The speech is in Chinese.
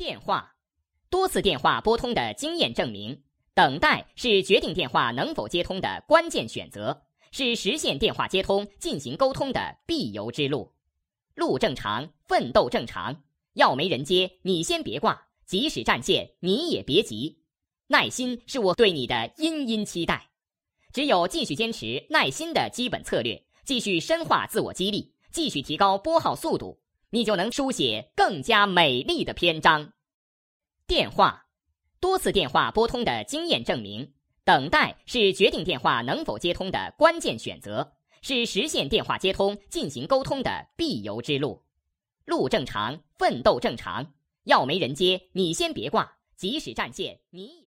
电话，多次电话拨通的经验证明，等待是决定电话能否接通的关键选择，是实现电话接通、进行沟通的必由之路。路正常，奋斗正常，要没人接，你先别挂，即使占线，你也别急。耐心是我对你的殷殷期待。只有继续坚持耐心的基本策略，继续深化自我激励，继续提高拨号速度，你就能书写更加美丽的篇章。电话，多次电话拨通的经验证明，等待是决定电话能否接通的关键选择，是实现电话接通、进行沟通的必由之路。路正常，奋斗正常，要没人接，你先别挂，即使占线，你